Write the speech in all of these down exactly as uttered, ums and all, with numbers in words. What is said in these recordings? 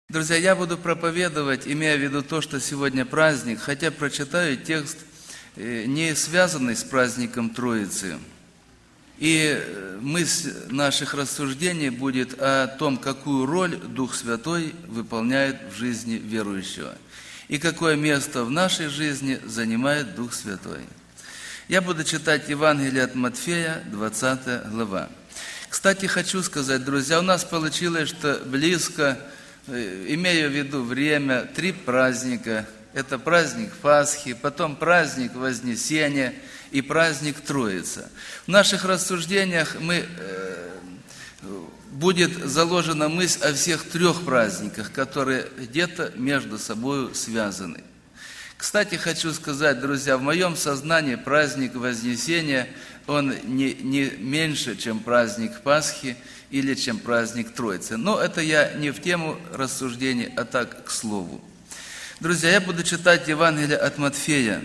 Друзья, я буду проповедовать, имея в виду то, что сегодня праздник, хотя прочитаю текст, не связанный с праздником Троицы. И мысль наших рассуждений будет о том, какую роль Дух Святой выполняет в жизни верующего. И какое место в нашей жизни занимает Дух Святой. Я буду читать Евангелие от Матфея, двадцатая глава. Кстати, хочу сказать, друзья, у нас получилось, что близко, имея в виду время, три праздника. Это праздник Пасхи, потом праздник Вознесения и праздник Троицы. В наших рассуждениях мы, э, будет заложена мысль о всех трех праздниках, которые где-то между собой связаны. Кстати, хочу сказать, друзья, в моем сознании праздник Вознесения, он не, не меньше, чем праздник Пасхи или чем праздник Троицы. Но это я не в тему рассуждений, а так к слову. Друзья, я буду читать Евангелие от Матфея,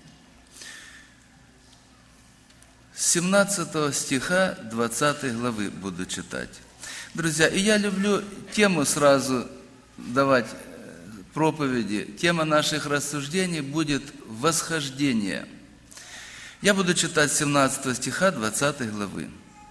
с семнадцатого стиха двадцатой главы буду читать. Друзья, и я люблю тему сразу давать проповеди. Тема наших рассуждений будет «Восхождение». Я буду читать с семнадцатого стиха двадцатой главы.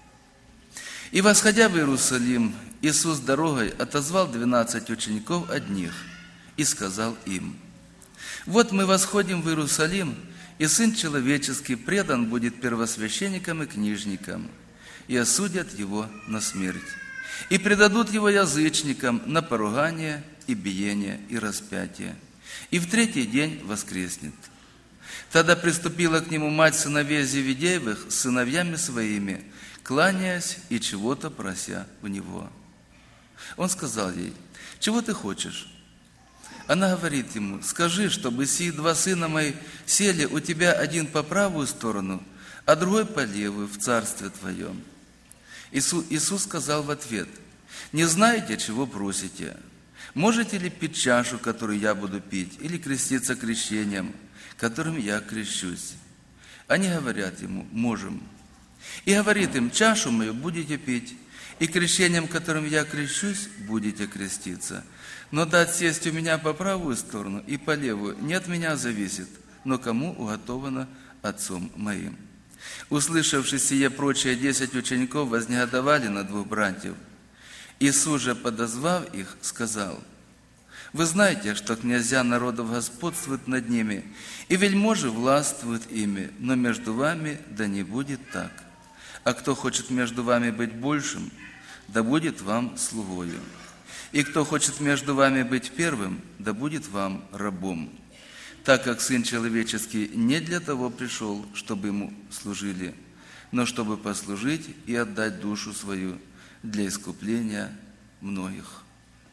«И, восходя в Иерусалим, Иисус дорогой отозвал двенадцать учеников одних и сказал им: вот мы восходим в Иерусалим, и Сын Человеческий предан будет первосвященникам и книжникам, и осудят Его на смерть, и предадут Его язычникам на поругание и биение и распятие, и в третий день воскреснет. Тогда приступила к Нему мать сыновей Зеведеевых с сыновьями своими, кланяясь и чего-то прося у Него. Он сказал ей: чего ты хочешь? Она говорит ему: скажи, чтобы сии два сына мои сели у тебя один по правую сторону, а другой по левую в царстве твоем. Иисус, Иисус сказал в ответ: не знаете, чего просите? Можете ли пить чашу, которую я буду пить, или креститься крещением, которым я крещусь? Они говорят ему: можем. И говорит им: чашу мою будете пить, и крещением, которым я крещусь, будете креститься. Но дать сесть у меня по правую сторону и по левую не от меня зависит, но кому уготовано Отцом моим». Услышавши сие прочие, десять учеников вознегодовали на двух братьев. Иисус же, подозвав их, сказал: вы знаете, что князья народов господствуют над ними, и вельможи властвуют ими, но между вами да не будет так. А кто хочет между вами быть большим, да будет вам слугою. И кто хочет между вами быть первым, да будет вам рабом. Так как Сын Человеческий не для того пришел, чтобы Ему служили, но чтобы послужить и отдать душу свою для искупления многих».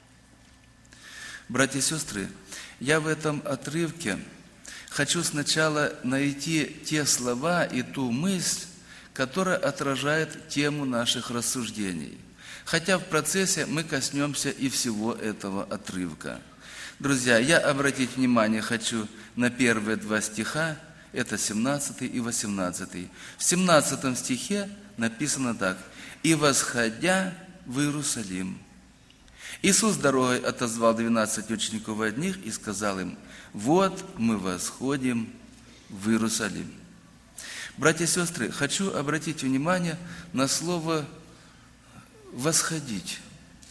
Братья и сестры, я в этом отрывке хочу сначала найти те слова и ту мысль, которая отражает тему наших рассуждений. Хотя в процессе мы коснемся и всего этого отрывка. Друзья, я обратить внимание хочу на первые два стиха, это семнадцатый и восемнадцатый. В семнадцатом стихе написано так: «И восходя в Иерусалим». Иисус дорогой отозвал двенадцать учеников одних и сказал им: вот мы восходим в Иерусалим. Братья и сестры, хочу обратить внимание на слово «восходить».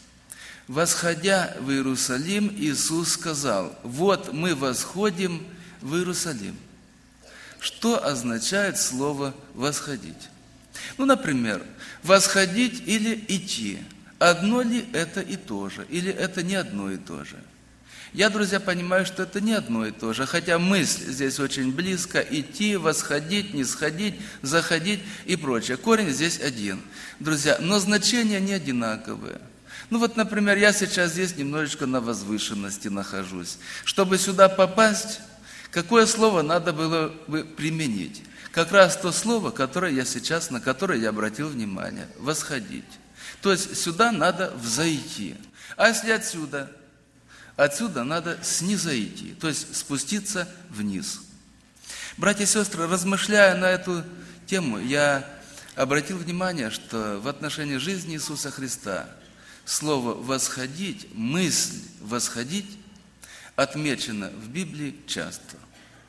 Восходя в Иерусалим, Иисус сказал: вот мы восходим в Иерусалим. Что означает слово «восходить»? Ну, например, восходить или идти. Одно ли это и то же, или это не одно и то же? Я, друзья, понимаю, что это не одно и то же, хотя мысль здесь очень близко: идти, восходить, нисходить, заходить и прочее. Корень здесь один, друзья, но значения не одинаковые. Ну вот, например, я сейчас здесь немножечко на возвышенности нахожусь. Чтобы сюда попасть, какое слово надо было бы применить? Как раз то слово, которое я сейчас, на которое я обратил внимание – восходить. То есть сюда надо взойти. А если отсюда? Отсюда надо снизойти, то есть спуститься вниз. Братья и сестры, размышляя на эту тему, я обратил внимание, что в отношении жизни Иисуса Христа слово «восходить», мысль восходить отмечено в Библии часто.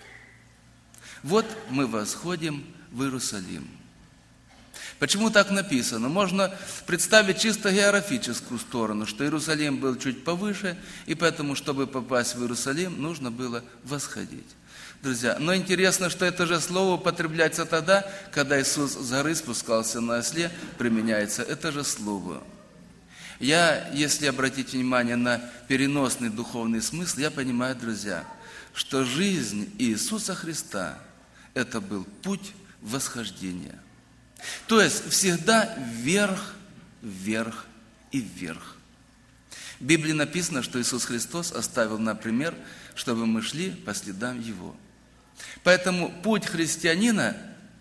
Вот мы восходим в Иерусалим. Почему так написано? Можно представить чисто географическую сторону, что Иерусалим был чуть повыше, и поэтому, чтобы попасть в Иерусалим, нужно было восходить. Друзья, но интересно, что это же слово употребляется тогда, когда Иисус с горы спускался на осле, применяется это же слово. Я, если обратить внимание на переносный духовный смысл, я понимаю, друзья, что жизнь Иисуса Христа – это был путь восхождения. То есть всегда вверх, вверх и вверх. В Библии написано, что Иисус Христос оставил нам пример, чтобы мы шли по следам Его. Поэтому путь христианина,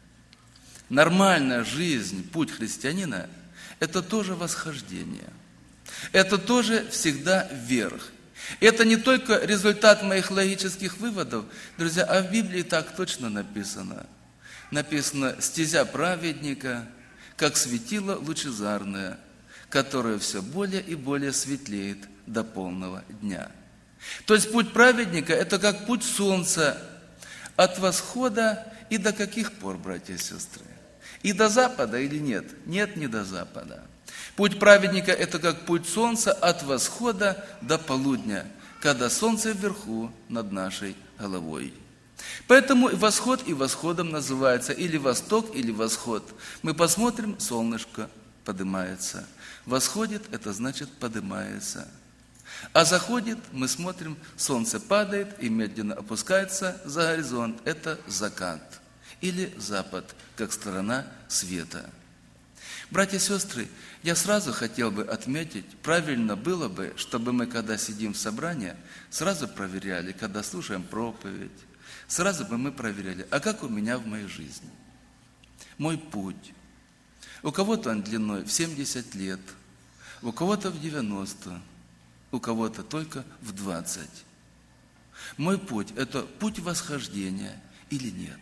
нормальная жизнь, путь христианина – это тоже восхождение. Это тоже всегда вверх. Это не только результат моих логических выводов, друзья, а в Библии так точно написано. Написано: «Стезя праведника, как светило лучезарное, которое все более и более светлеет до полного дня». То есть путь праведника – это как путь солнца от восхода и до каких пор, братья и сестры? И до запада или нет? Нет, не до запада. Путь праведника – это как путь солнца от восхода до полудня, когда солнце вверху над нашей головой. Поэтому восход и восходом называется или восток, или восход. Мы посмотрим, солнышко поднимается. Восходит – это значит поднимается. А заходит, мы смотрим, солнце падает и медленно опускается за горизонт. Это закат или запад, как сторона света. Братья и сестры, я сразу хотел бы отметить, правильно было бы, чтобы мы, когда сидим в собрании, сразу проверяли, когда слушаем проповедь, сразу бы мы проверяли, а как у меня в моей жизни? Мой путь. У кого-то он длиной в семьдесят лет, у кого-то в девяносто, у кого-то только в двадцать. Мой путь – это путь восхождения или нет?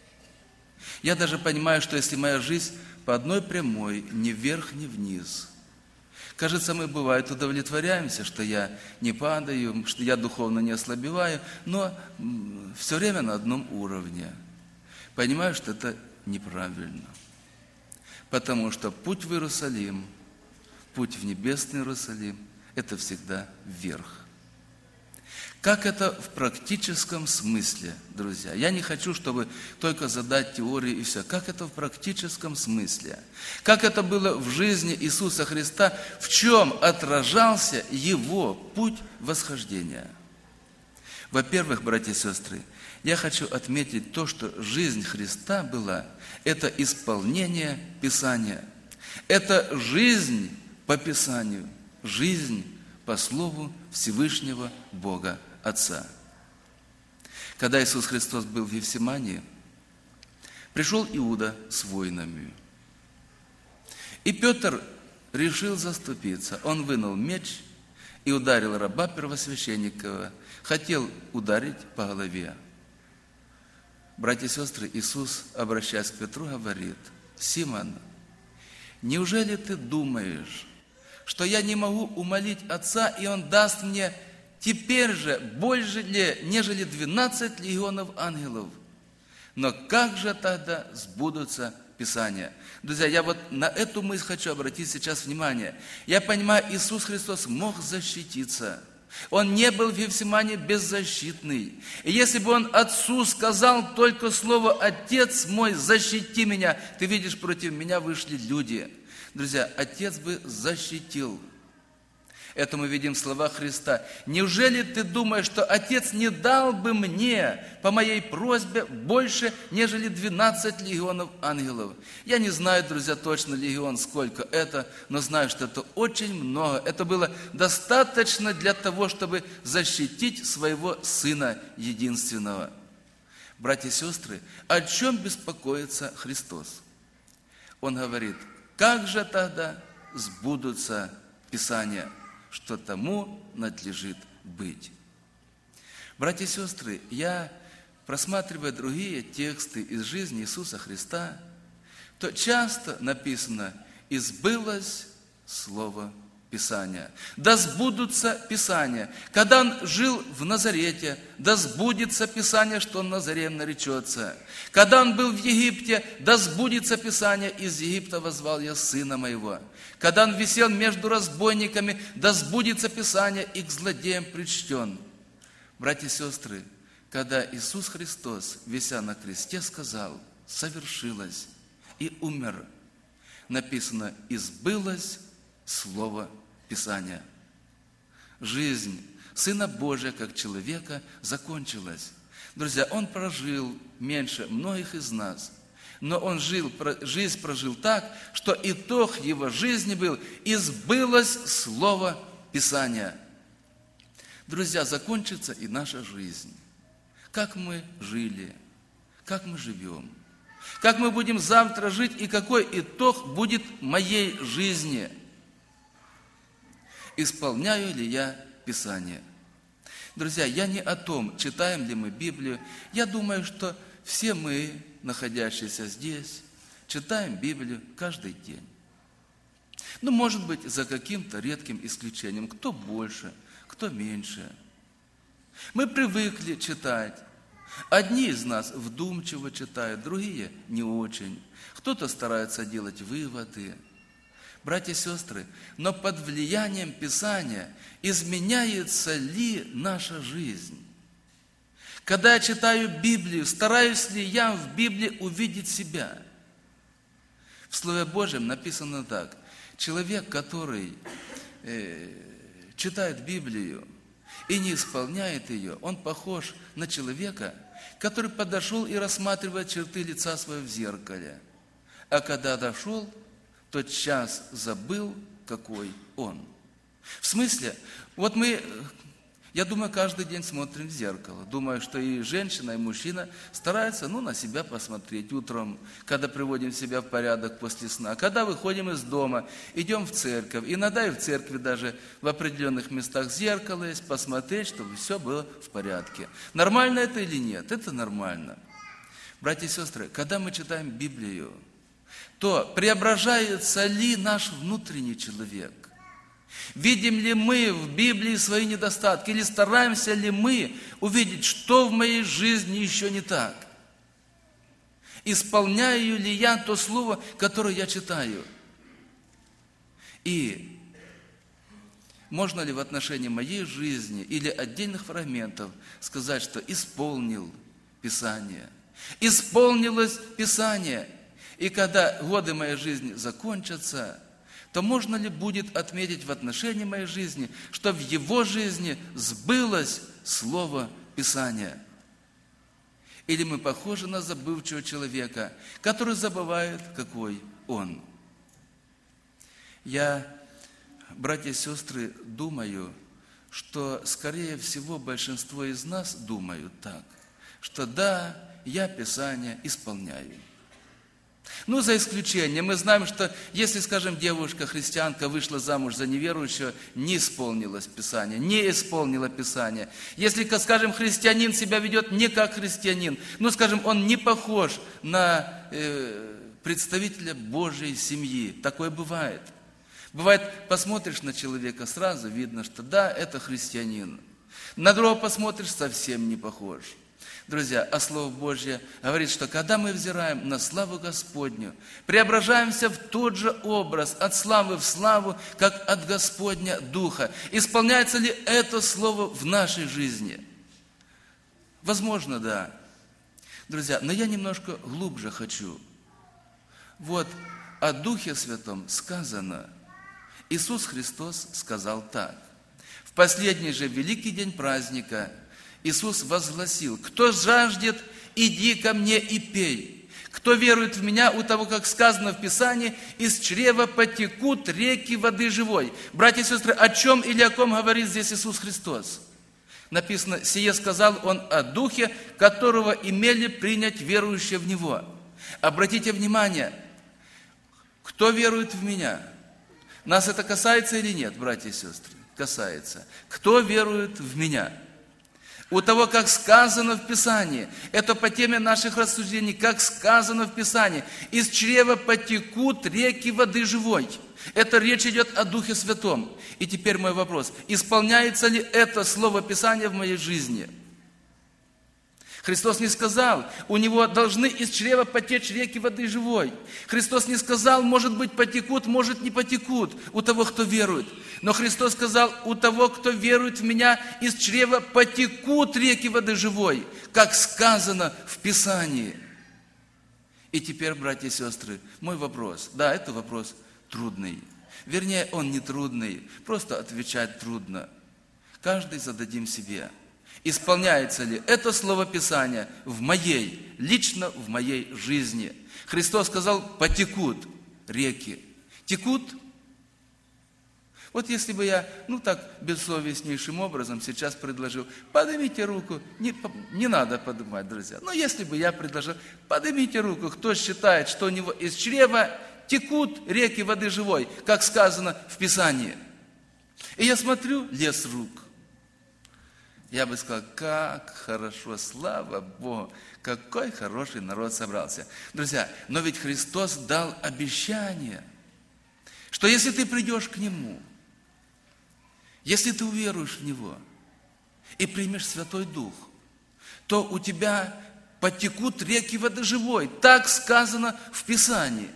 Я даже понимаю, что если моя жизнь по одной прямой, ни вверх, ни вниз, кажется, мы бывает удовлетворяемся, что я не падаю, что я духовно не ослабеваю, но все время на одном уровне. Понимаю, что это неправильно. Потому что путь в Иерусалим, путь в небесный Иерусалим – это всегда вверх. Как это в практическом смысле, друзья? Я не хочу, чтобы только задать теории и все. Как это в практическом смысле? Как это было в жизни Иисуса Христа? В чем отражался Его путь восхождения? Во-первых, братья и сестры, я хочу отметить то, что жизнь Христа была – это исполнение Писания. Это жизнь по Писанию, жизнь по Слову Всевышнего Бога Отца. Когда Иисус Христос был в Гефсимании, пришел Иуда с воинами. И Петр решил заступиться. Он вынул меч и ударил раба первосвященникова, хотел ударить по голове. Братья и сестры, Иисус, обращаясь к Петру, говорит: «Симон, неужели ты думаешь, что я не могу умолить Отца, и Он даст мне теперь же больше, нежели двенадцать легионов ангелов? Но как же тогда сбудутся Писания?» Друзья, я вот на эту мысль хочу обратить сейчас внимание. Я понимаю, Иисус Христос мог защититься. Он не был в Гефсимании беззащитный. И если бы Он Отцу сказал только слово: «Отец мой, защити меня», ты видишь, против меня вышли люди. Друзья, Отец бы защитил. Это мы видим в словах Христа. «Неужели ты думаешь, что Отец не дал бы мне по моей просьбе больше, нежели двенадцать легионов ангелов?» Я не знаю, друзья, точно легион, сколько это, но знаю, что это очень много. Это было достаточно для того, чтобы защитить своего Сына единственного. Братья и сестры, о чем беспокоится Христос? Он говорит: как же тогда сбудутся Писания, что тому надлежит быть? Братья и сестры, я, просматривая другие тексты из жизни Иисуса Христа, то часто написано: «И сбылось Слово Писания. Да сбудутся Писания. Когда он жил в Назарете, да сбудется Писание, что он Назарем наречется. Когда он был в Египте, да сбудется Писание, из Египта возвал я сына моего. Когда он висел между разбойниками, да сбудется Писание, и к злодеям причтен. Братья и сестры, когда Иисус Христос, вися на кресте, сказал: совершилось, и умер, написано: и сбылось Слово Писания. Жизнь Сына Божия, как человека, закончилась. Друзья, Он прожил меньше многих из нас, но Он жил, жизнь прожил так, что итог Его жизни был: и сбылось Слово Писания. Друзья, закончится и наша жизнь. Как мы жили, как мы живем, как мы будем завтра жить и какой итог будет моей жизни. Исполняю ли я Писание? Друзья, я не о том, читаем ли мы Библию. Я думаю, что все мы, находящиеся здесь, читаем Библию каждый день. Ну, может быть, за каким-то редким исключением. Кто больше, кто меньше. Мы привыкли читать. Одни из нас вдумчиво читают, другие не очень. Кто-то старается делать выводы. Братья и сестры, но под влиянием Писания изменяется ли наша жизнь? Когда я читаю Библию, стараюсь ли я в Библии увидеть себя? В Слове Божьем написано так: человек, который э, читает Библию и не исполняет ее, он похож на человека, который подошел и рассматривает черты лица своего в зеркале. А когда дошел, тот час забыл, какой он. В смысле, вот мы, я думаю, каждый день смотрим в зеркало. Думаю, что и женщина, и мужчина стараются, ну, на себя посмотреть утром, когда приводим себя в порядок после сна, когда выходим из дома, идем в церковь. Иногда и в церкви даже в определенных местах зеркало есть, посмотреть, чтобы все было в порядке. Нормально это или нет? Это нормально. Братья и сестры, когда мы читаем Библию, то преображается ли наш внутренний человек? Видим ли мы в Библии свои недостатки? Или стараемся ли мы увидеть, что в моей жизни еще не так? Исполняю ли я то слово, которое я читаю? И можно ли в отношении моей жизни или отдельных фрагментов сказать, что исполнил Писание? Исполнилось Писание. И когда годы моей жизни закончатся, то можно ли будет отметить в отношении моей жизни, что в его жизни сбылось Слово Писания? Или мы похожи на забывчивого человека, который забывает, какой он? Я, братья и сестры, думаю, что, скорее всего, большинство из нас думают так, что да, я Писание исполняю. Ну, за исключением, мы знаем, что если, скажем, девушка-христианка вышла замуж за неверующего, не исполнилось Писание, не исполнила Писание. Если, скажем, христианин себя ведет не как христианин, ну, скажем, он не похож на э, представителя Божьей семьи, такое бывает. Бывает, посмотришь на человека, сразу видно, что да, это христианин. На другого посмотришь, совсем не похож. Друзья, а Слово Божье говорит, что когда мы взираем на славу Господню, преображаемся в тот же образ, от славы в славу, как от Господня Духа. Исполняется ли это Слово в нашей жизни? Возможно, да. Друзья, но я немножко глубже хочу. Вот о Духе Святом сказано. Иисус Христос сказал так. В последний же великий день праздника Иисус возгласил: «Кто жаждет, иди ко мне и пей. Кто верует в Меня, у того, как сказано в Писании, из чрева потекут реки воды живой». Братья и сестры, о чем или о ком говорит здесь Иисус Христос? Написано: «Сие сказал Он о Духе, которого имели принять верующие в Него». Обратите внимание, кто верует в Меня? Нас это касается или нет, братья и сестры? Касается. Кто верует в Меня? У того, как сказано в Писании, это по теме наших рассуждений, как сказано в Писании, из чрева потекут реки воды живой. Это речь идет о Духе Святом. И теперь мой вопрос, исполняется ли это слово Писания в моей жизни? Христос не сказал, у него должны из чрева потечь реки воды живой. Христос не сказал, может быть, потекут, может, не потекут у того, кто верует. Но Христос сказал, у того, кто верует в меня, из чрева потекут реки воды живой, как сказано в Писании. И теперь, братья и сестры, мой вопрос. Да, это вопрос трудный. Вернее, он не трудный, просто отвечать трудно. Каждый зададим себе. Исполняется ли это слово Писания в моей, лично в моей жизни? Христос сказал, потекут реки. Текут? Вот если бы я, ну так, бессовестнейшим образом сейчас предложил, поднимите руку, не, не надо поднимать, друзья, но если бы я предложил, поднимите руку, кто считает, что у него из чрева текут реки воды живой, как сказано в Писании. И я смотрю, лес рук. Я бы сказал, как хорошо, слава Богу, какой хороший народ собрался. Друзья, но ведь Христос дал обещание, что если ты придешь к Нему, если ты уверуешь в Него и примешь Святой Дух, то у тебя потекут реки воды живой. Так сказано в Писании.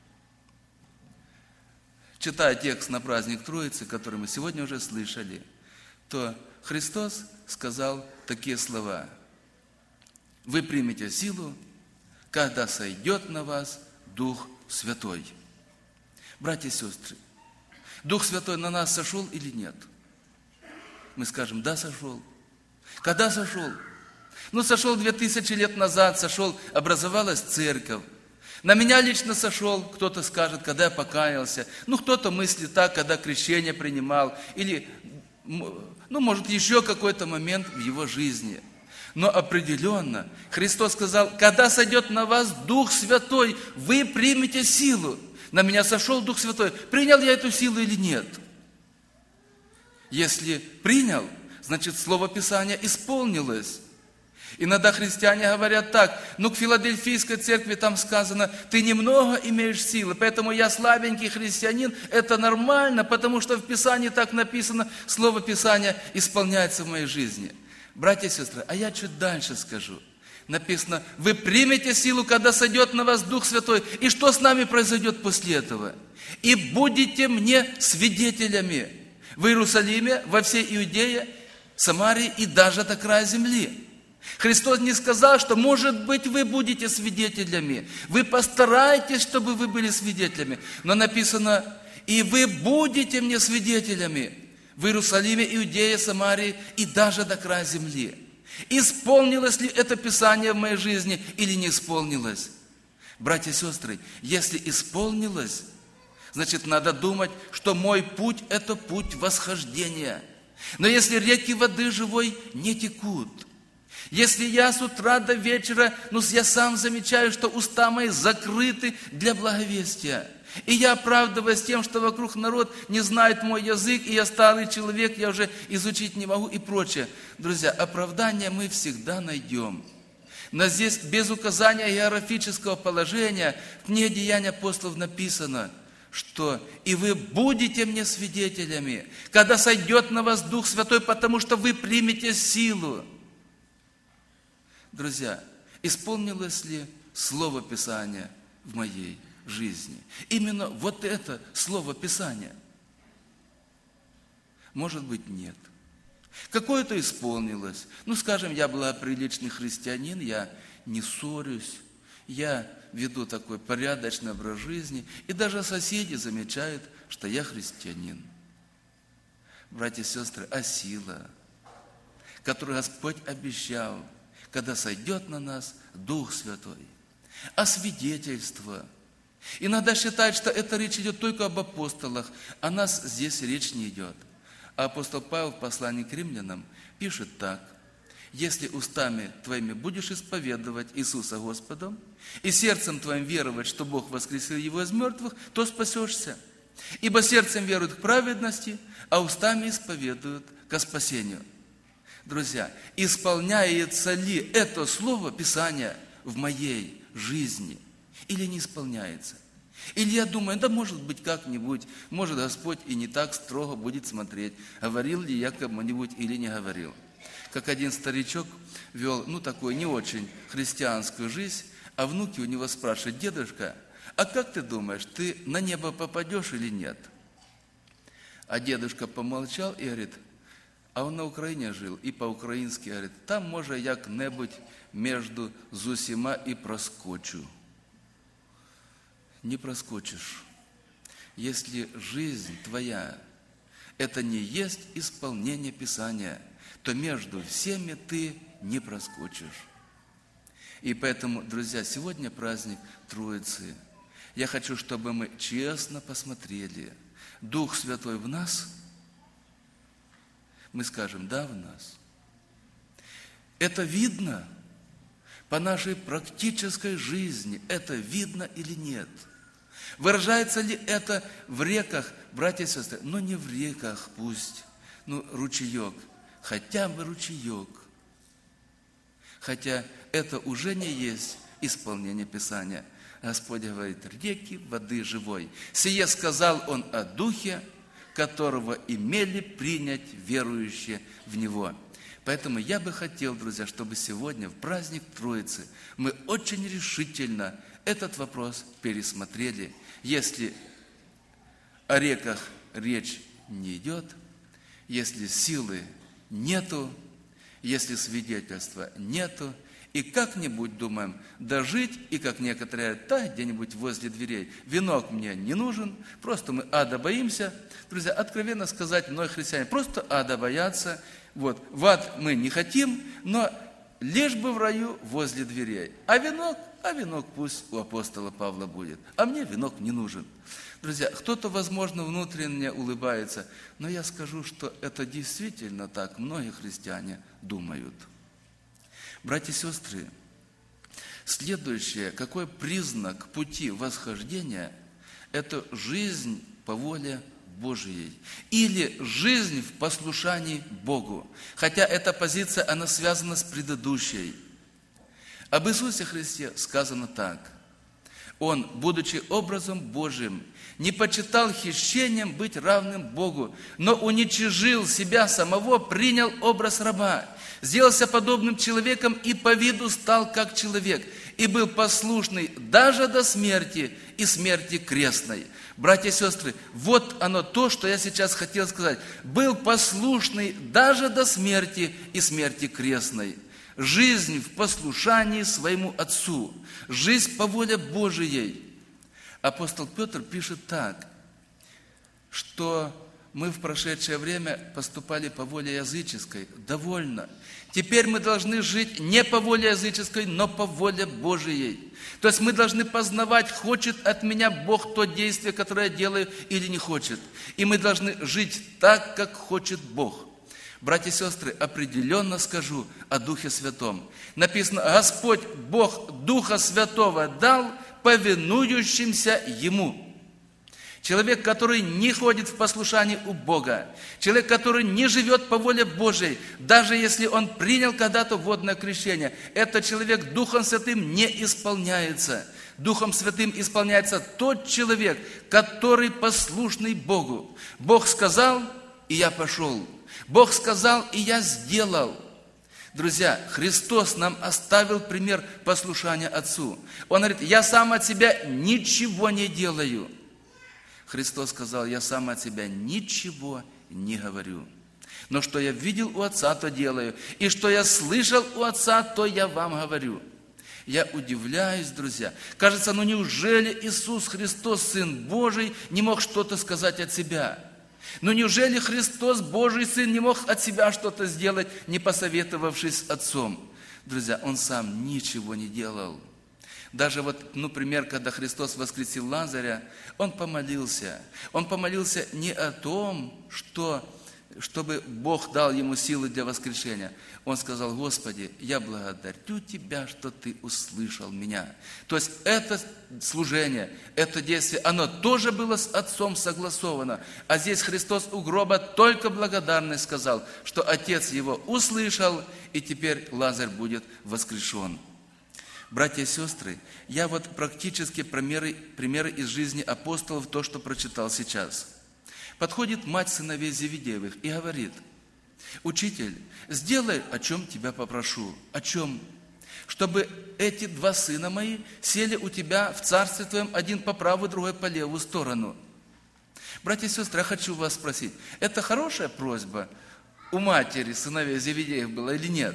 Читая текст на праздник Троицы, который мы сегодня уже слышали, то Христос сказал такие слова. Вы примете силу, когда сойдет на вас Дух Святой. Братья и сестры, Дух Святой на нас сошел или нет? Мы скажем, да, сошел. Когда сошел? Ну, сошел две тысячи лет назад, сошел, образовалась церковь. На меня лично сошел, кто-то скажет, когда я покаялся. Ну, кто-то мыслит так, когда крещение принимал. Или, ну, может, еще какой-то момент в его жизни. Но определенно, Христос сказал, когда сойдет на вас Дух Святой, вы примете силу. На меня сошел Дух Святой. Принял я эту силу или нет? Если принял, значит, Слово Писания исполнилось. Иногда христиане говорят так, ну, к Филадельфийской церкви там сказано, ты немного имеешь силы, поэтому я слабенький христианин, это нормально, потому что в Писании так написано, Слово Писания исполняется в моей жизни. Братья и сестры, а я чуть дальше скажу. Написано, вы примете силу, когда сойдет на вас Дух Святой. И что с нами произойдет после этого? И будете мне свидетелями в Иерусалиме, во всей Иудее, Самарии и даже до края земли. Христос не сказал, что, может быть, вы будете свидетелями. Вы постарайтесь, чтобы вы были свидетелями. Но написано, и вы будете мне свидетелями в Иерусалиме, Иудее, Самарии и даже до края земли. Исполнилось ли это Писание в моей жизни или не исполнилось? Братья и сестры, если исполнилось, значит, надо думать, что мой путь – это путь восхождения. Но если реки воды живой не текут, если я с утра до вечера, ну, я сам замечаю, что уста мои закрыты для благовестия, и я оправдываюсь тем, что вокруг народ не знает мой язык, и я старый человек, я уже изучить не могу и прочее. Друзья, оправдание мы всегда найдем. Но здесь без указания географического положения в книге Деяний апостолов написано, что «и вы будете мне свидетелями, когда сойдет на вас Дух Святой, потому что вы примете силу». Друзья, исполнилось ли Слово Писания в моей жизни? Именно вот это Слово Писания. Может быть, нет. Какое-то исполнилось. Ну, скажем, я благоприличный христианин, я не ссорюсь, я веду такой порядочный образ жизни, и даже соседи замечают, что я христианин. Братья и сестры, а сила, которую Господь обещал, когда сойдет на нас Дух Святой, а свидетельство. Иногда считают, что это речь идет только об апостолах, о нас здесь речь не идет. А апостол Павел в послании к римлянам пишет так: «Если устами твоими будешь исповедовать Иисуса Господом, и сердцем твоим веровать, что Бог воскресил Его из мертвых, то спасешься. Ибо сердцем веруют к праведности, а устами исповедуют ко спасению». Друзья, исполняется ли это слово Писания в моей жизни или не исполняется? Или я думаю, да может быть как-нибудь, может Господь и не так строго будет смотреть, говорил ли я кому-нибудь или не говорил. Как один старичок вел, ну, такую не очень христианскую жизнь, а внуки у него спрашивают: дедушка, а как ты думаешь, ты на небо попадешь или нет? А дедушка помолчал и говорит: а он на Украине жил, и по-украински говорит: там, може, як-небудь между зусима и проскочу. Не проскочишь. Если жизнь твоя – это не есть исполнение Писания, то между всеми ты не проскочишь. И поэтому, друзья, сегодня праздник Троицы. Я хочу, чтобы мы честно посмотрели. Дух Святой в нас? Мы скажем: да, в нас. Это видно по нашей практической жизни. Это видно или нет? Выражается ли это в реках, братья и сестры? Но не в реках пусть, ну, ручеек, хотя бы ручеек. Хотя это уже не есть исполнение Писания. Господь говорит: реки воды живой. Сие сказал Он о Духе, которого имели принять верующие в Него. Поэтому я бы хотел, друзья, чтобы сегодня, в праздник Троицы, мы очень решительно этот вопрос пересмотрели. Если о реках речь не идет, если силы нету, если свидетельства нету, и как-нибудь думаем дожить, и как некоторые, да, где-нибудь возле дверей. Венок мне не нужен, просто мы ада боимся. Друзья, откровенно сказать, многие христиане просто ада боятся. Вот, в ад мы не хотим, но лишь бы в раю возле дверей. А венок, а венок пусть у апостола Павла будет. А мне венок не нужен. Друзья, кто-то, возможно, внутренне улыбается, но я скажу, что это действительно так многие христиане думают. Братья и сестры, следующее, какой признак пути восхождения, это жизнь по воле Божией или жизнь в послушании Богу. Хотя эта позиция, она связана с предыдущей. Об Иисусе Христе сказано так: Он, будучи образом Божиим, не почитал хищением быть равным Богу, но уничижил себя самого, принял образ раба, сделался подобным человеком и по виду стал как человек, и был послушный даже до смерти и смерти крестной. Братья и сестры, вот оно то, что я сейчас хотел сказать. Был послушный даже до смерти и смерти крестной. Жизнь в послушании своему Отцу, жизнь по воле Божией. Апостол Петр пишет так, что мы в прошедшее время поступали по воле языческой. Довольно. Теперь мы должны жить не по воле языческой, но по воле Божией. То есть мы должны познавать, хочет от меня Бог то действие, которое я делаю, или не хочет. И мы должны жить так, как хочет Бог. Братья и сестры, определенно скажу о Духе Святом. Написано: Господь Бог Духа Святого дал повинующимся Ему. Человек, который не ходит в послушании у Бога, человек, который не живет по воле Божией, даже если он принял когда-то водное крещение, этот человек Духом Святым не исполняется. Духом Святым исполняется тот человек, который послушный Богу. Бог сказал, и я пошел. Бог сказал, и я сделал. Друзья, Христос нам оставил пример послушания Отцу. Он говорит: я сам от себя ничего не делаю. Христос сказал: я сам от себя ничего не говорю. Но что я видел у Отца, то делаю. И что я слышал у Отца, то я вам говорю. Я удивляюсь, друзья. Кажется, ну неужели Иисус Христос, Сын Божий, не мог что-то сказать от себя? Ну неужели Христос, Божий Сын, не мог от себя что-то сделать, не посоветовавшись с Отцом? Друзья, Он сам ничего не делал. Даже вот, ну, пример, когда Христос воскресил Лазаря, Он помолился. Он помолился не о том, что чтобы Бог дал ему силы для воскрешения, он сказал: Господи, я благодарю Тебя, что Ты услышал меня. То есть это служение, это действие, оно тоже было с Отцом согласовано. А здесь Христос у гроба только благодарность сказал, что Отец его услышал, и теперь Лазарь будет воскрешен. Братья и сестры, я вот практически примеры, примеры из жизни апостолов, то, что прочитал сейчас. Подходит мать сыновей Зеведеевых и говорит: учитель, сделай, о чем тебя попрошу. О чем? Чтобы эти два сына мои сели у тебя в царстве твоем, один по правую, другой по левую сторону. Братья и сестры, я хочу вас спросить, это хорошая просьба у матери сыновей Зеведеев была или нет?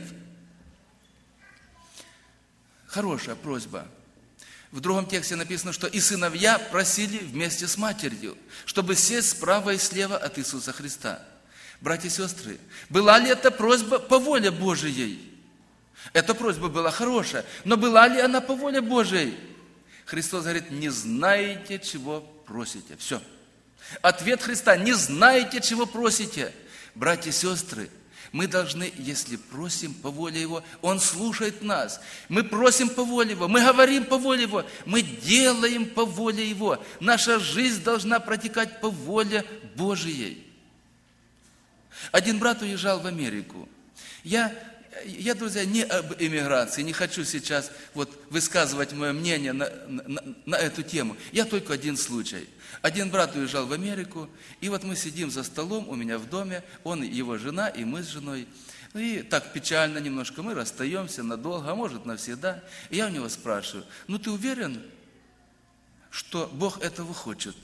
Хорошая просьба. В другом тексте написано, что и сыновья просили вместе с матерью, чтобы сесть справа и слева от Иисуса Христа. Братья и сестры, была ли эта просьба по воле Божией? Эта просьба была хорошая, но была ли она по воле Божией? Христос говорит: не знаете, чего просите. Все. Ответ Христа: не знаете, чего просите. Братья и сестры, мы должны, если просим по воле Его, Он слушает нас. Мы просим по воле Его, мы говорим по воле Его, мы делаем по воле Его. Наша жизнь должна протекать по воле Божией. Один брат уезжал в Америку. Я, я, друзья, не об эмиграции, не хочу сейчас вот высказывать мое мнение на, на, на эту тему. Я только один случай. Один брат уезжал в Америку, и вот мы сидим за столом у меня в доме, он, его жена, и мы с женой. И так печально немножко, мы расстаемся надолго, а может навсегда. И я у него спрашиваю: ну ты уверен, что Бог этого хочет?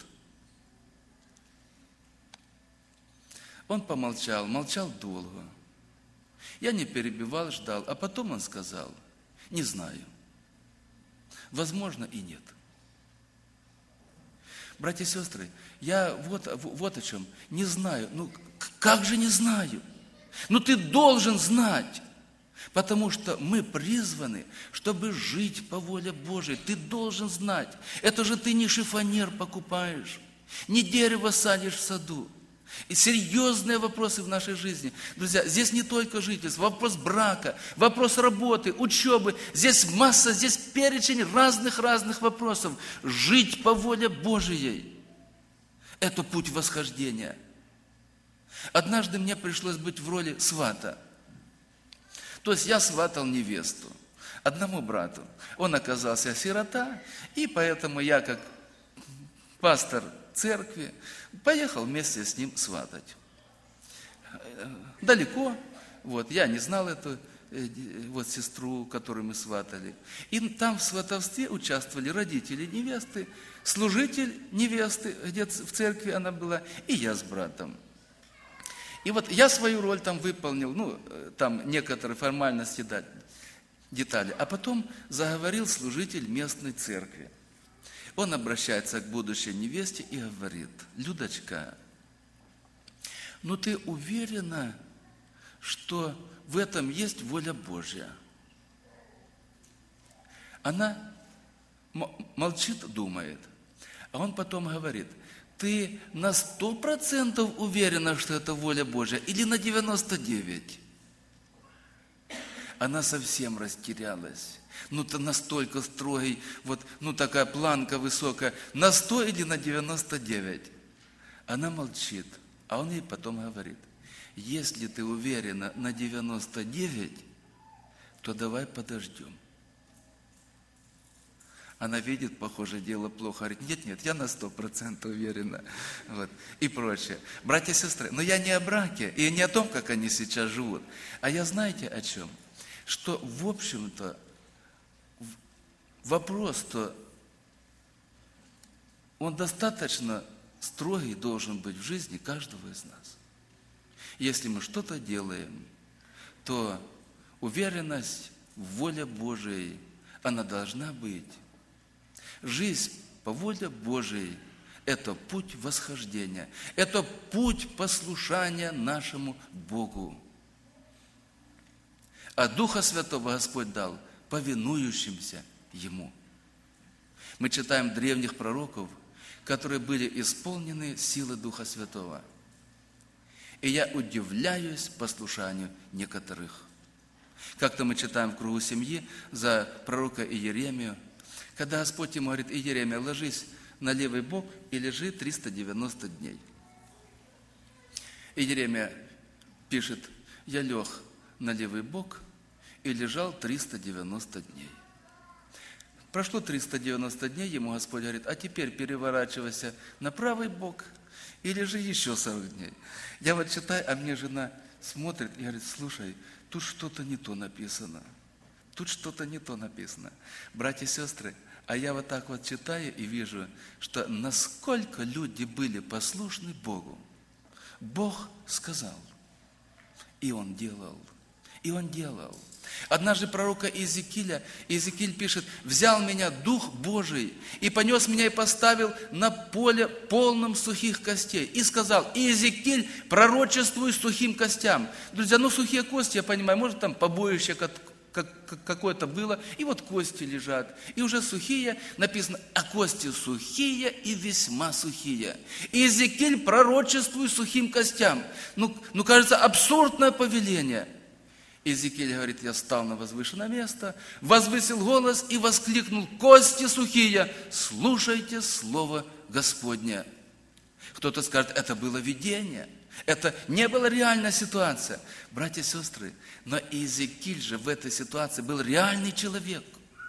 Он помолчал, молчал долго. Я не перебивал, ждал, а потом он сказал: не знаю. Возможно, и нет. Братья и сестры, я вот, вот о чем. Не знаю. Ну, как же не знаю? Ну, ты должен знать. Потому что мы призваны, чтобы жить по воле Божией. Ты должен знать. Это же ты не шифонер покупаешь, не дерево садишь в саду. И серьезные вопросы в нашей жизни. Друзья, здесь не только жительство, вопрос брака, вопрос работы, учебы. Здесь масса, здесь перечень разных-разных вопросов. Жить по воле Божией – это путь восхождения. Однажды мне пришлось быть в роли свата. То есть я сватал невесту одному брату. Он оказался сирота, и поэтому я, как пастор церкви, поехал вместе с ним сватать. Далеко, вот, я не знал эту вот сестру, которую мы сватали. И там в сватовстве участвовали родители невесты, служитель невесты, где в церкви она была, и я с братом. И вот я свою роль там выполнил, ну, там некоторые формальности, да, детали. А потом заговорил служитель местной церкви. Он обращается к будущей невесте и говорит: Людочка, ну ты уверена, что в этом есть воля Божья? Она молчит, думает. А он потом говорит: ты на сто процентов уверена, что это воля Божья, или на девяносто девять процентов? Она совсем растерялась. Ну, то настолько строгий, вот, ну, такая планка высокая. На сто или на девяносто девять? Она молчит, а он ей потом говорит: если ты уверена на девяносто девять, то давай подождем. Она видит, похоже, дело плохо. Говорит: нет, нет, я на сто процентов уверена. Вот. И прочее. Братья и сестры, но я не о браке и не о том, как они сейчас живут. А я знаете о чем? Что, в общем-то, вопрос-то, он достаточно строгий должен быть в жизни каждого из нас. Если мы что-то делаем, то уверенность в воле Божией, она должна быть. Жизнь по воле Божией – это путь восхождения, это путь послушания нашему Богу. А Духа Святого Господь дал повинующимся Ему. Мы читаем древних пророков, которые были исполнены силы Духа Святого. и я удивляюсь послушанию некоторых». Как-то мы читаем в кругу семьи за пророка Иеремию, когда Господь ему говорит: «Иеремия, ложись на левый бок и лежи триста девяносто дней». Иеремия пишет: «Я лег на левый бок и лежал триста девяносто дней». Прошло триста девяносто дней, ему Господь говорит: «А теперь переворачивайся на правый бок и лежи еще сорок дней». Я вот читаю, а мне жена смотрит и говорит: «Слушай, тут что-то не то написано, тут что-то не то написано». Братья и сестры, а я вот так вот читаю и вижу, что насколько люди были послушны Богу. Бог сказал, и Он делал, и Он делал. Однажды пророка Иезекииля, Иезекииль пишет: «Взял меня Дух Божий и понес меня и поставил на поле полном сухих костей». И сказал: «Иезекииль, пророчествуй сухим костям». Друзья, ну сухие кости, я понимаю, может там побоище какое-то было, и вот кости лежат, и уже сухие, написано: «А кости сухие и весьма сухие». Иезекииль, пророчествуй сухим костям. Ну, ну кажется, абсурдное повеление. Иезекииль говорит: «Я стал на возвышенное место, возвысил голос и воскликнул: кости сухие, слушайте слово Господне». Кто-то скажет: это было видение, это не была реальная ситуация. Братья и сестры, но Иезекииль же в этой ситуации был реальный человек,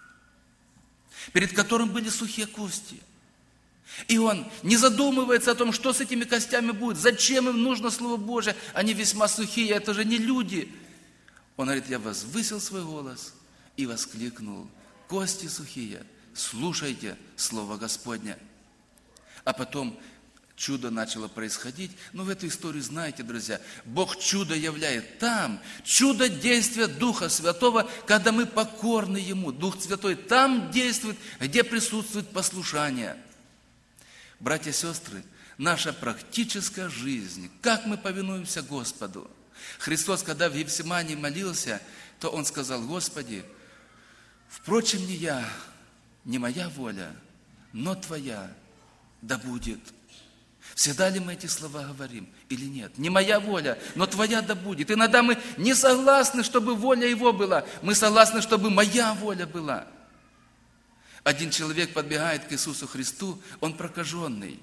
перед которым были сухие кости. И он не задумывается о том, что с этими костями будет, зачем им нужно Слово Божие, они весьма сухие, это же не люди. Он говорит: «Я возвысил свой голос и воскликнул: кости сухие, слушайте Слово Господне». А потом чудо начало происходить. Но в эту историю, знаете, друзья, Бог чудо являет там, чудо действия Духа Святого, когда мы покорны Ему. Дух Святой там действует, где присутствует послушание. Братья и сестры, наша практическая жизнь, как мы повинуемся Господу. Христос, когда в Гефсимании молился, то Он сказал: «Господи, впрочем, не я, не моя воля, но Твоя да будет». Всегда ли мы эти слова говорим или нет? Не моя воля, но Твоя да будет. Иногда мы не согласны, чтобы воля Его была. Мы согласны, чтобы моя воля была. Один человек подбегает к Иисусу Христу, он прокаженный.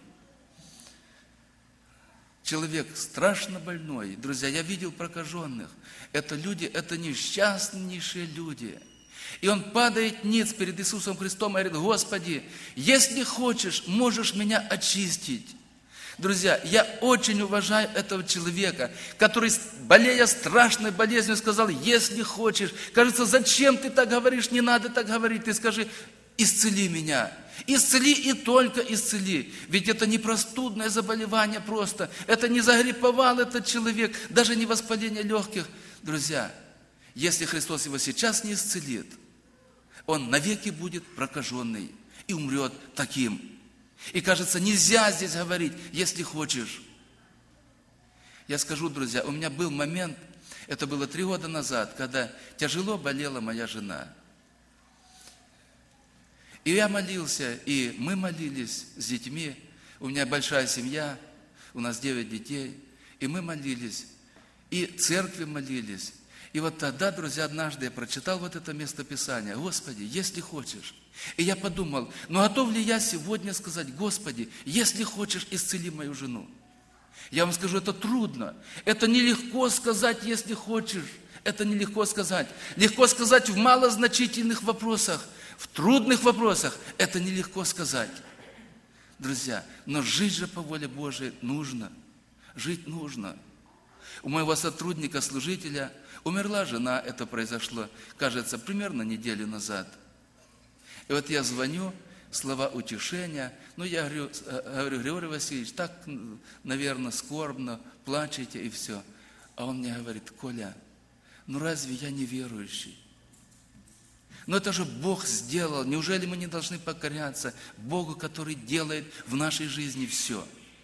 Человек страшно больной. Друзья, я видел прокаженных. Это люди, это несчастнейшие люди. И он падает ниц перед Иисусом Христом и говорит: «Господи, если хочешь, можешь меня очистить». Друзья, я очень уважаю этого человека, который, болея страшной болезнью, сказал: «Если хочешь». Кажется, зачем ты так говоришь? Не надо так говорить. Ты скажи: «Исцели меня». Исцели и только исцели. Ведь это не простудное заболевание просто. Это не загрипповал этот человек, даже не воспаление легких. Друзья, если Христос его сейчас не исцелит, он навеки будет прокаженный и умрет таким. И кажется, нельзя здесь говорить: «если хочешь». Я скажу, друзья, у меня был момент, это было три года назад, когда тяжело болела моя жена. И я молился, и мы молились с детьми. У меня большая семья, у нас девять детей. И мы молились, и церкви молились. И вот тогда, друзья, однажды я прочитал вот это местописание: «Господи, если хочешь». И я подумал: ну готов ли я сегодня сказать: «Господи, если хочешь, исцели мою жену». Я вам скажу, это трудно. Это нелегко сказать: «если хочешь». Это нелегко сказать. Легко сказать в малозначительных вопросах. В трудных вопросах это нелегко сказать. Друзья, но жить же по воле Божией нужно. Жить нужно. У моего сотрудника, служителя, умерла жена, это произошло, кажется, примерно неделю назад. И вот я звоню, слова утешения, ну я говорю, говорю: «Григорий Васильевич, так, наверное, скорбно, плачете и все». А он мне говорит: «Коля, ну разве я не верующий? Но это же Бог сделал. Неужели мы не должны покоряться Богу, который делает в нашей жизни все?»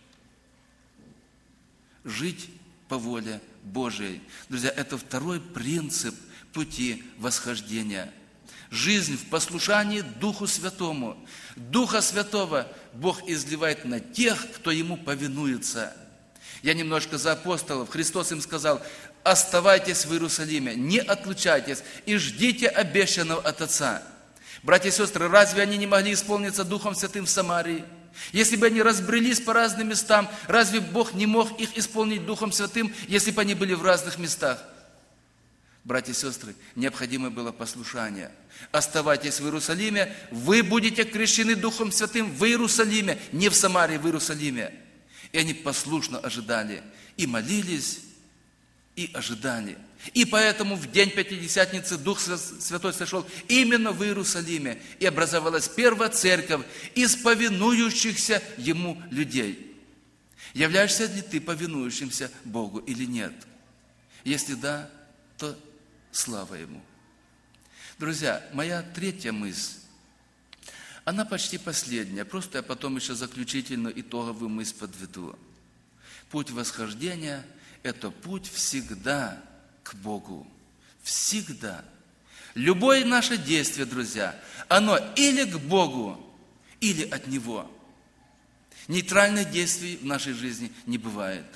Жить по воле Божией. Друзья, это второй принцип пути восхождения. Жизнь в послушании Духу Святому. Духа Святого Бог изливает на тех, кто Ему повинуется. Я немножко за апостолов. Христос им сказал: оставайтесь в Иерусалиме, не отлучайтесь и ждите обещанного от Отца. Братья и сестры, разве они не могли исполниться Духом Святым в Самарии? Если бы они разбрелись по разным местам, разве Бог не мог их исполнить Духом Святым, если бы они были в разных местах? Братья и сестры, необходимо было послушание. Оставайтесь в Иерусалиме, вы будете крещены Духом Святым в Иерусалиме, не в Самарии, в Иерусалиме. И они послушно ожидали, и молились, и ожидали. И поэтому в день Пятидесятницы Дух Святой сошел именно в Иерусалиме, и образовалась первая церковь из повинующихся Ему людей. Являешься ли ты повинующимся Богу или нет? Если да, то слава Ему. Друзья, моя третья мысль, она почти последняя, просто я потом еще заключительную итоговую мысль подведу. Путь восхождения – это путь всегда к Богу. Всегда. Любое наше действие, друзья, оно или к Богу, или от Него. Нейтральных действий в нашей жизни не бывает.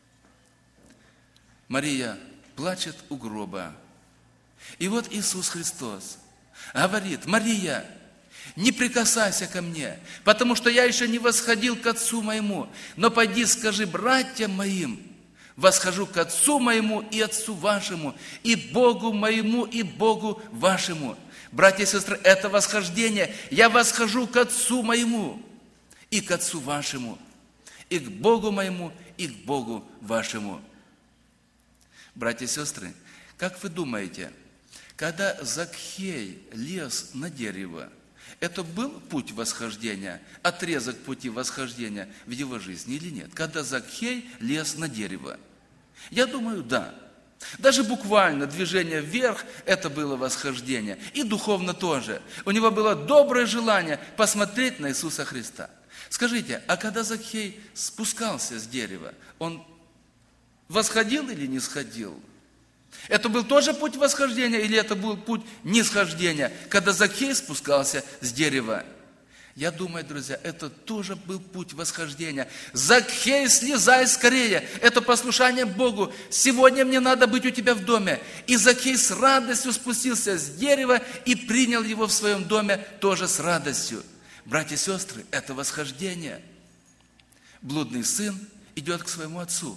Мария плачет у гроба. И вот Иисус Христос говорит: Мария, не прикасайся ко мне, потому что я еще не восходил к Отцу моему, но пойди скажи братьям моим: восхожу к Отцу моему и Отцу вашему, и Богу моему и Богу вашему. Братья и сестры, это восхождение. Я восхожу к Отцу моему и к Отцу вашему, и к Богу моему и к Богу вашему. Братья и сестры, как вы думаете, когда Закхей лез на дерево, это был путь восхождения, отрезок пути восхождения в его жизни или нет? Когда Закхей лез на дерево? Я думаю, да. Даже буквально движение вверх – это было восхождение. И духовно тоже. У него было доброе желание посмотреть на Иисуса Христа. Скажите, а когда Закхей спускался с дерева, он восходил или не сходил? Это был тоже путь восхождения или это был путь нисхождения, когда Закхей спускался с дерева? Я думаю, друзья, это тоже был путь восхождения. Закхей, слезай скорее, это послушание Богу. Сегодня мне надо быть у тебя в доме. И Закхей с радостью спустился с дерева и принял его в своем доме тоже с радостью. Братья и сестры, это восхождение. Блудный сын идет к своему отцу.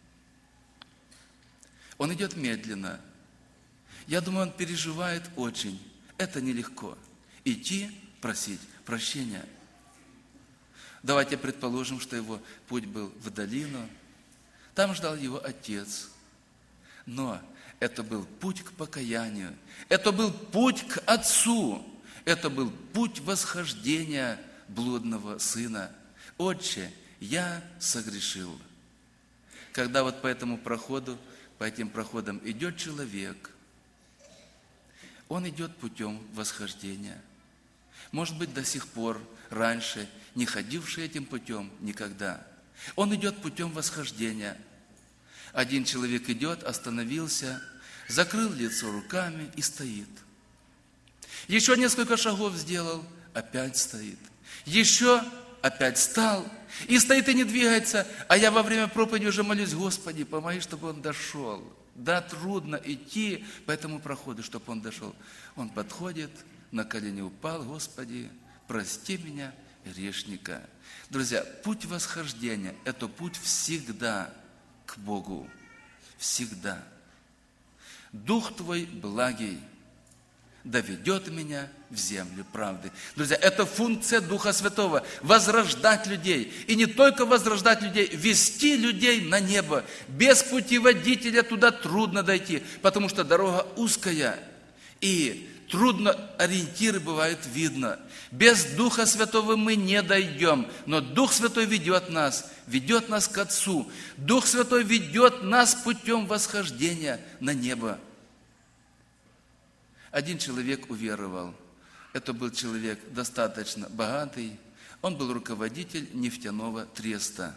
Он идет медленно. Я думаю, он переживает очень. Это нелегко. Идти, просить прощения. Давайте предположим, что его путь был в долину. Там ждал его отец. Но это был путь к покаянию. Это был путь к отцу. Это был путь восхождения блудного сына. Отче, я согрешил. Когда вот по этому проходу, по этим проходам идет человек, он идет путем восхождения. Может быть, до сих пор, раньше, не ходивший этим путем никогда. Он идет путем восхождения. Один человек идет, остановился, закрыл лицо руками и стоит. Еще несколько шагов сделал, опять стоит. Еще опять встал и стоит и не двигается. А я во время проповеди уже молюсь: Господи, помоги, чтобы он дошел. Да, трудно идти по этому проходу, чтобы он дошел. Он подходит, на колени упал: Господи, прости меня, грешника. Друзья, путь восхождения – это путь всегда к Богу. Всегда. Дух Твой благий доведет меня в землю правды. Друзья, это функция Духа Святого – возрождать людей. И не только возрождать людей, вести людей на небо. Без путеводителя туда трудно дойти, потому что дорога узкая. И трудно ориентиры бывают видно. Без Духа Святого мы не дойдем. Но Дух Святой ведет нас, ведет нас к Отцу. Дух Святой ведет нас путем восхождения на небо. Один человек уверовал. Это был человек достаточно богатый. Он был руководитель нефтяного треста.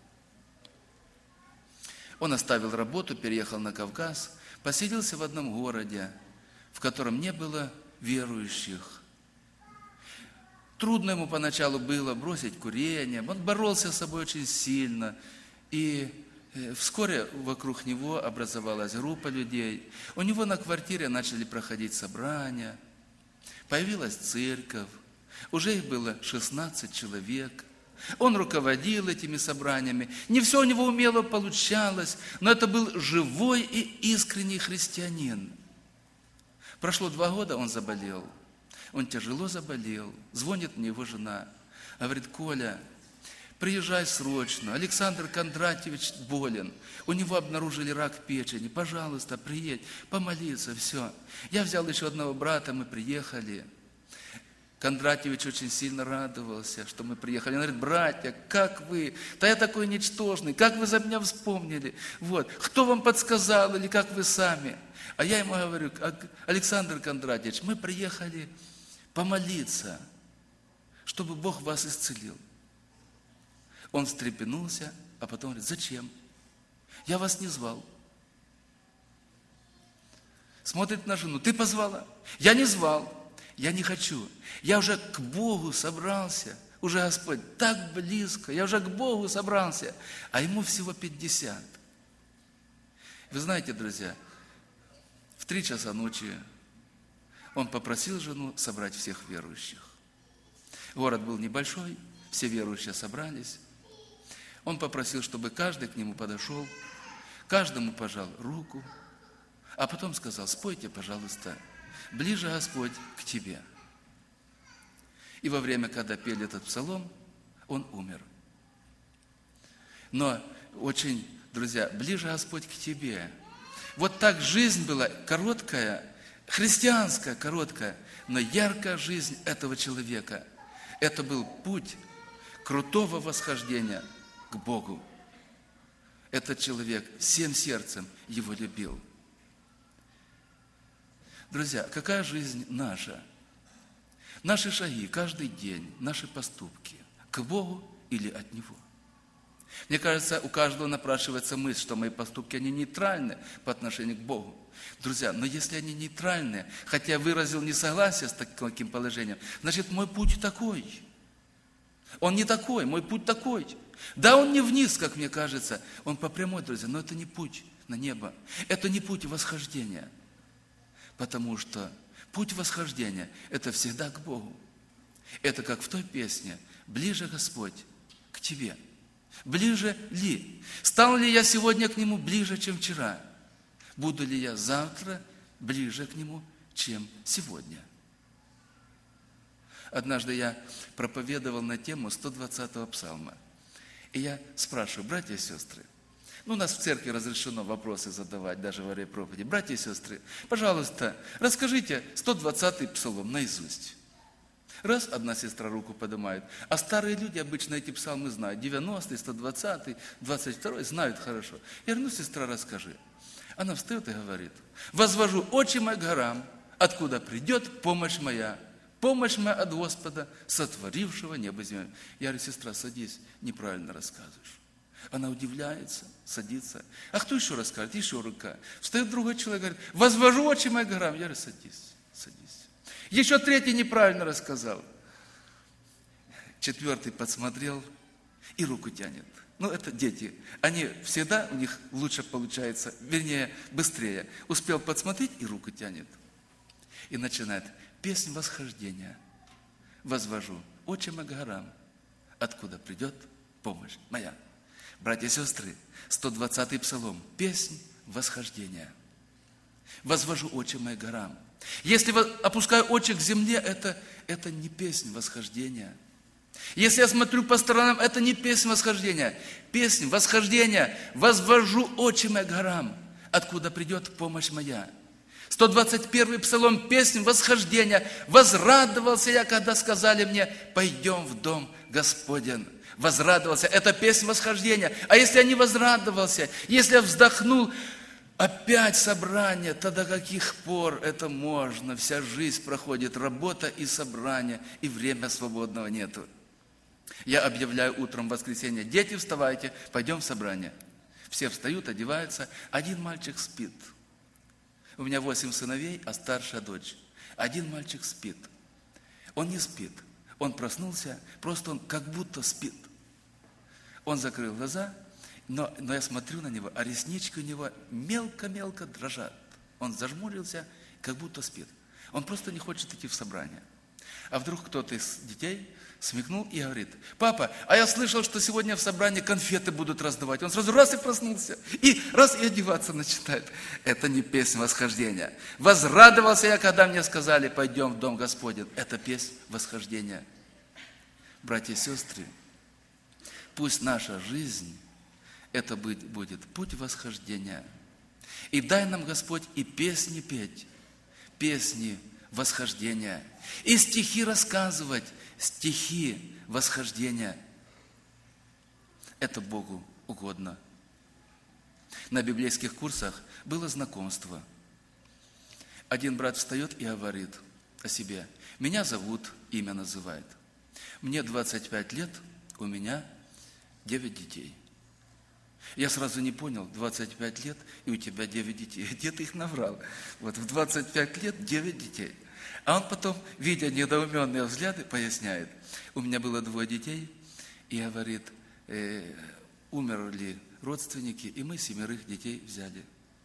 Он оставил работу, переехал на Кавказ, поселился в одном городе, в котором не было верующих. Трудно ему поначалу было бросить курение. Он боролся с собой очень сильно. И Вскоре вокруг него образовалась группа людей. У него на квартире начали проходить собрания. Появилась церковь. Уже их было шестнадцать человек. Он руководил этими собраниями. Не все у него умело получалось, но это был живой и искренний христианин. Прошло два года, он заболел. Он тяжело заболел. Звонит мне его жена. Говорит: Коля, приезжай срочно. Александр Кондратьевич болен. У него обнаружили рак печени. Пожалуйста, приедь, помолиться, все. Я взял еще одного брата, мы приехали. Кондратьевич очень сильно радовался, что мы приехали. Он говорит: братья, как вы? Да я такой ничтожный, как вы за меня вспомнили? Вот, кто вам подсказал или как вы сами? А я ему говорю: Александр Кондратьевич, мы приехали помолиться, чтобы Бог вас исцелил. Он встрепенулся, а потом говорит: зачем? Я вас не звал. Смотрит на жену: ты позвала? Я не звал. Я не хочу. Я уже к Богу собрался. Уже Господь так близко. Я уже к Богу собрался. А ему всего пятьдесят. Вы знаете, друзья, в три часа ночи он попросил жену собрать всех верующих. Город был небольшой, все верующие собрались. Он попросил, чтобы каждый к нему подошел, каждому пожал руку, а потом сказал: спойте, пожалуйста, «Ближе, Господь, к Тебе». И во время, когда пели этот псалом, он умер. Но очень, друзья, «Ближе, Господь, к Тебе». Вот так жизнь была короткая, христианская, короткая, но яркая жизнь этого человека. Это был путь крутого восхождения к Богу. Этот человек всем сердцем его любил. Друзья, какая жизнь наша? Наши шаги каждый день, наши поступки к Богу или от Него? Мне кажется, у каждого напрашивается мысль, что мои поступки, они нейтральны по отношению к Богу. Друзья, но если они нейтральны, хотя я выразил несогласие с таким положением, значит, мой путь такой. Он не такой, мой путь такой. Да, он не вниз, как мне кажется, он по прямой, друзья, но это не путь на небо. Это не путь восхождения. Потому что путь восхождения – это всегда к Богу. Это как в той песне: «Ближе, Господь, к Тебе». Ближе ли? Стал ли я сегодня к Нему ближе, чем вчера? Буду ли я завтра ближе к Нему, чем сегодня? Однажды я проповедовал на тему сто двадцатого псалма. И я спрашиваю: братья и сестры, ну, у нас в церкви разрешено вопросы задавать, даже во время проповеди. Братья и сестры, пожалуйста, расскажите сто двадцатый псалом наизусть. Раз, одна сестра руку поднимает, а старые люди обычно эти псалмы знают. девяностый, сто двадцатый, двадцать второй знают хорошо. Я говорю: ну, сестра, расскажи. Она встает и говорит: возвожу очи мои к горам, откуда придет помощь моя. Помощь моя от Господа, сотворившего небо и землю. Я говорю: сестра, садись, неправильно рассказываешь. Она удивляется, садится. А кто еще расскажет? Еще рука. Встает другой человек, говорит: возвожу очи мои к горам. Я говорю: садись, садись. Еще третий неправильно рассказал. Четвертый подсмотрел и руку тянет. Ну, это дети. Они всегда, у них лучше получается, вернее, быстрее. Успел подсмотреть и руку тянет. И начинает: песнь восхождения. Возвожу очи мои к горам, откуда придет помощь моя. Братья и сестры, сто двадцатый псалом, песнь восхождения. Возвожу очи мои к горам. Если опускаю очи к земле, это, это не песнь восхождения. Если я смотрю по сторонам, это не песнь восхождения. Песнь восхождения. Возвожу очи мои к горам, откуда придет помощь моя. сто двадцать первый псалом, песнь восхождения. Возрадовался я, когда сказали мне: пойдем в дом Господен. Возрадовался. Это песнь восхождения. А если я не возрадовался, если я вздохнул, опять собрание, тогда до каких пор это можно? Вся жизнь проходит, работа и собрание, и время свободного нету. Я объявляю утром в воскресенье: дети, вставайте, пойдем в собрание. Все встают, одеваются. Один мальчик спит. У меня восемь сыновей, а старшая дочь. Один мальчик спит. Он не спит. Он проснулся, просто он как будто спит. Он закрыл глаза Но, но я смотрю на него, а реснички у него мелко-мелко дрожат. Он зажмурился, как будто спит. Он просто не хочет идти в собрание. А вдруг кто-то из детей смекнул и говорит: папа, а я слышал, что сегодня в собрании конфеты будут раздавать. Он сразу раз и проснулся, и раз и одеваться начинает. Это не песнь восхождения. Возрадовался я, когда мне сказали: пойдем в дом Господень. Это песнь восхождения. Братья и сестры, пусть наша жизнь, это будет путь восхождения. И дай нам, Господь, и песни петь, песни восхождения, и стихи рассказывать, стихи восхождения. Это Богу угодно. На библейских курсах было знакомство. Один брат встает и говорит о себе: меня зовут, имя называет. Мне двадцать пять лет, у меня девять детей. Я сразу не понял, двадцать пять лет, и у тебя девять детей. Где ты их набрал? Вот в двадцать пять лет девять детей. А он потом, видя недоуменные взгляды, поясняет: у меня было двое детей, и говорит, э, умерли родственники, и мы семерых детей взяли.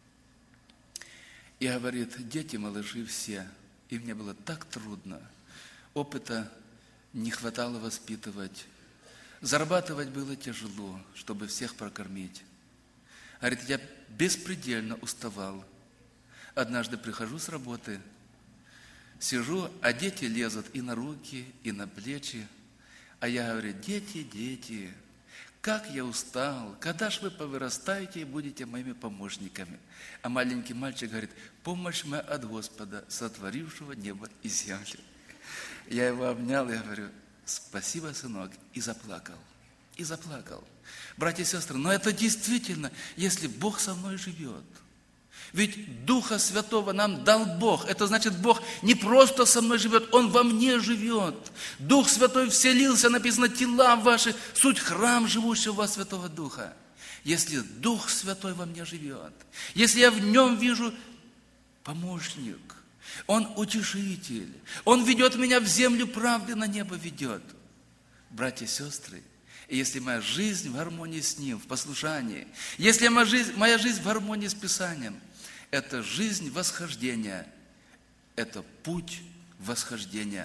И говорит, дети, малыши все, и мне было так трудно, опыта не хватало воспитывать. Зарабатывать было тяжело, чтобы всех прокормить. Говорит, я беспредельно уставал. Однажды прихожу с работы, сижу, а дети лезут и на руки, и на плечи. А я говорю: дети, дети, как я устал, когда ж вы повырастаете и будете моими помощниками? А маленький мальчик говорит: помощь моя от Господа, сотворившего небо и землю. Я его обнял и говорю: спасибо, сынок, и заплакал, и заплакал. Братья и сестры, но это действительно, если Бог со мной живет. Ведь Духа Святого нам дал Бог. Это значит, Бог не просто со мной живет, Он во мне живет. Дух Святой вселился, написано, тела ваши, суть храм живущего во Святого Духа. Если Дух Святой во мне живет, если я в Нем вижу помощник, Он утешитель, Он ведет меня в землю правды, на небо ведет. Братья и сестры, и если моя жизнь в гармонии с Ним, в послушании, если моя жизнь, моя жизнь в гармонии с Писанием, это жизнь восхождения, это путь восхождения.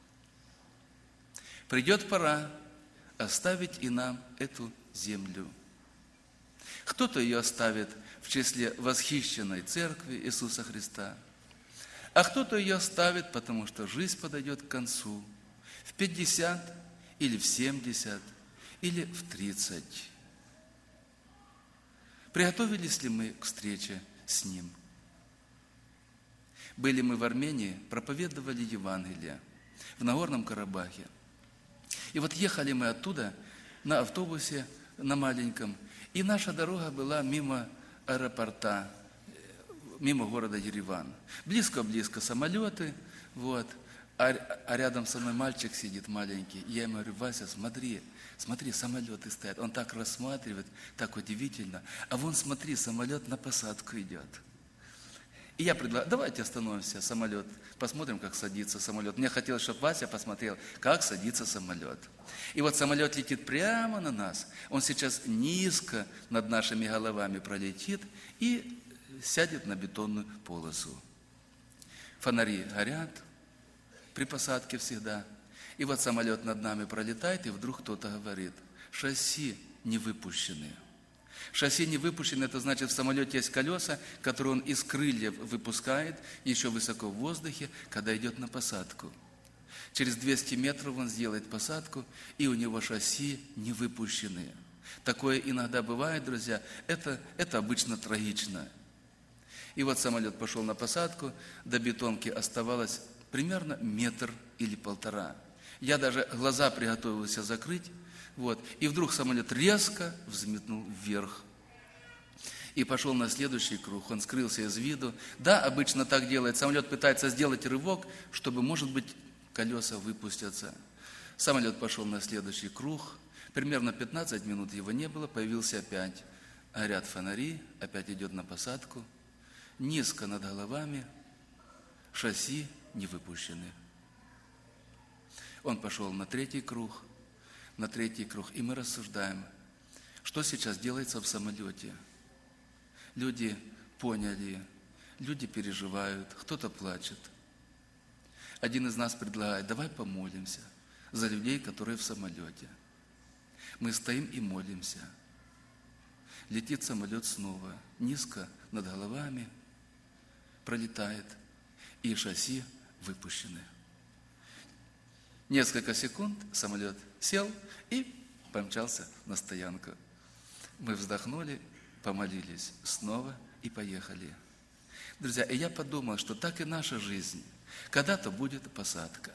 Придет пора оставить и нам эту землю. Кто-то ее оставит в числе восхищенной церкви Иисуса Христа, а кто-то ее оставит, потому что жизнь подойдет к концу в пятьдесят или в семьдесят или в тридцать. Приготовились ли мы к встрече с Ним? Были мы в Армении, проповедовали Евангелие в Нагорном Карабахе. И вот ехали мы оттуда на автобусе, на маленьком, и наша дорога была мимо аэропорта, мимо города Ереван. Близко-близко самолеты, вот, а, а рядом со мной мальчик сидит маленький. И я ему говорю: Вася, смотри, смотри, самолеты стоят. Он так рассматривает, так удивительно. А вон, смотри, самолет на посадку идет. И я предлагаю: давайте остановимся, самолет, посмотрим, как садится самолет. Мне хотелось, чтобы Вася посмотрел, как садится самолет. И вот самолет летит прямо на нас. Он сейчас низко над нашими головами пролетит и сядет на бетонную полосу. Фонари горят при посадке всегда. И вот самолет над нами пролетает, и вдруг кто-то говорит: шасси не выпущены. Шасси не выпущены, это значит, в самолете есть колеса, которые он из крыльев выпускает еще высоко в воздухе, когда идет на посадку. Через двести метров он сделает посадку, и у него шасси не выпущены. Такое иногда бывает, друзья, это, это обычно трагично. И вот самолет пошел на посадку, до бетонки оставалось примерно метр или полтора. Я даже глаза приготовился закрыть, вот, и вдруг самолет резко взметнул вверх. И пошел на следующий круг, он скрылся из виду. Да, обычно так делает, самолет пытается сделать рывок, чтобы, может быть, колеса выпустятся. Самолет пошел на следующий круг, примерно пятнадцать минут его не было, появился опять. Горят фонари, опять идет на посадку. Низко над головами, шасси не выпущены. Он пошел на третий круг, на третий круг, и мы рассуждаем, что сейчас делается в самолете. Люди поняли, люди переживают, кто-то плачет. Один из нас предлагает: давай помолимся за людей, которые в самолете. Мы стоим и молимся. Летит самолет снова, низко над головами, пролетает, и шасси выпущены. Несколько секунд самолет сел и помчался на стоянку. Мы вздохнули, помолились снова и поехали. Друзья, и я подумал, что так и наша жизнь. Когда-то будет посадка.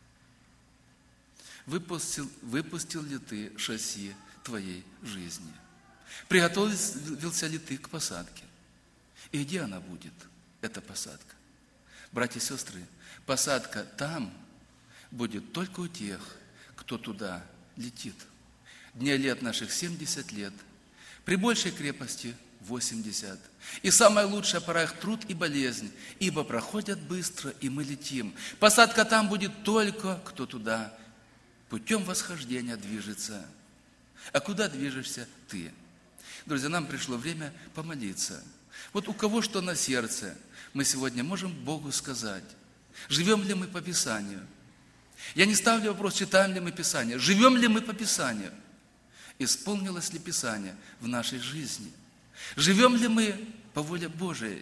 Выпустил, выпустил ли ты шасси твоей жизни? Приготовился ли ты к посадке? И где она будет, эта посадка? Братья и сестры, посадка там будет только у тех, кто туда летит. Дней лет наших семьдесят лет, при большей крепости восемьдесят. И самая лучшая пора их труд и болезнь, ибо проходят быстро, и мы летим. Посадка там будет только, кто туда путем восхождения движется. А куда движешься ты? Друзья, нам пришло время помолиться. Вот у кого что на сердце, мы сегодня можем Богу сказать. Живем ли мы по Писанию? Я не ставлю вопрос, читаем ли мы Писание. Живем ли мы по Писанию? Исполнилось ли Писание в нашей жизни? Живем ли мы по воле Божией?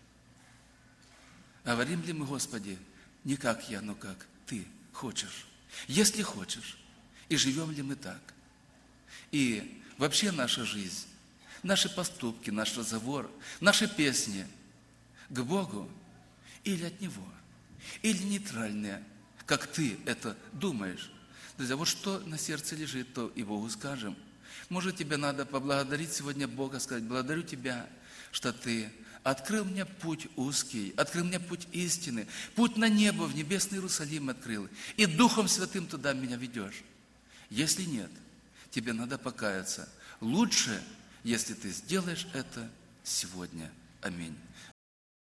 Говорим ли мы: Господи, не как я, но как Ты хочешь? Если хочешь. И живем ли мы так? И вообще наша жизнь, наши поступки, наш разговор, наши песни к Богу или от Него? Или нейтральные, как ты это думаешь? Друзья, вот что на сердце лежит, то и Богу скажем. Может, тебе надо поблагодарить сегодня Бога, сказать: благодарю Тебя, что Ты открыл мне путь узкий, открыл мне путь истины, путь на небо, в небесный Иерусалим открыл, и Духом Святым туда меня ведешь. Если нет, тебе надо покаяться. Лучше, если ты сделаешь это сегодня. Аминь.